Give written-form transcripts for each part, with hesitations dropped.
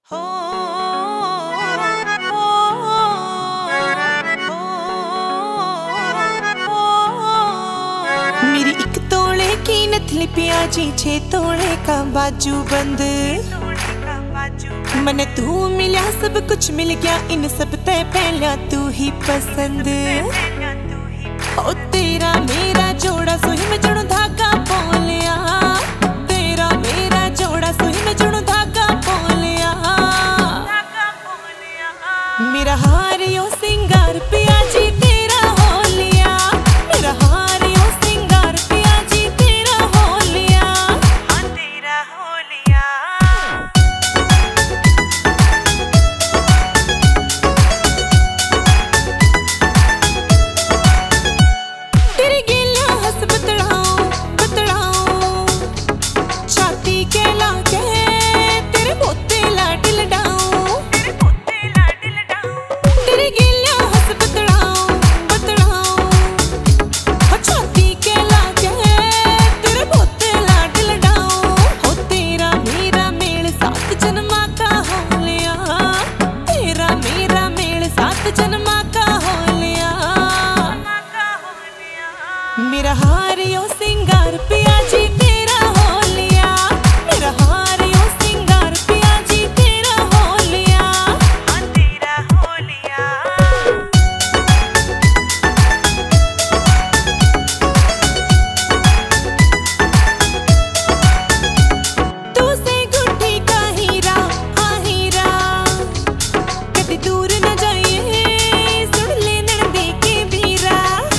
मेरी एक तोले की नथली पियाजी 6 तोले का बाजू बंद। मने तू मिला सब कुछ मिल गया, इन सब ते पहला तू ही पसंद। ओ तेरा मेरा जोड़ा सोही में जुड़ धागा बोलिया, तेरा मेरा जोड़ा सोही में जुड़ धागा बोलिया। मेरा हारियो सिंगार पियाजी तेरा हो लिया, मेरा हारियो सिंगार पियाजी तेरा हो लिया, तेरा हो लिया। तेरी गिला हंस बतलाऊं बतलाऊं, छाती के लाके तेरे बोते लाड लडाऊं, तेरी गिला हंस बतलाऊं बतलाऊं, छाती के लाके तेरे बोते लाड लडाऊं। हो तेरा मेरा मेल 7 जन्मा का हो लिया, तेरा मेरा मेल 7 जन्मा का हो लिया। मेरा हारियो सिंगार पियाजी तेरा हो लिया, मेरा हारियो सिंगार पियाजी तेरा हो लिया, तेरा हो लिया। तू से गुड्डी का हीरा हाँ हीरा, कदी दूर न जाइए सुन ले नड़दी के बीरा।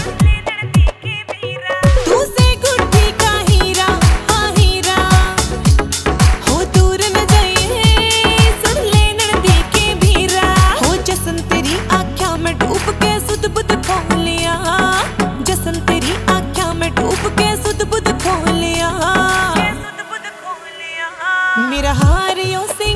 तू से गुड्डी का हीरा हाँ हीरा, हो दूर न जाइए सुन ले नड़दी के बीरा। हो जसन तेरी आँखों में डूब के सुध बुध खो लिया, जसन तेरी आँखों में डूब के सुध बुध खो लिया। मेरा हारियो सिंगार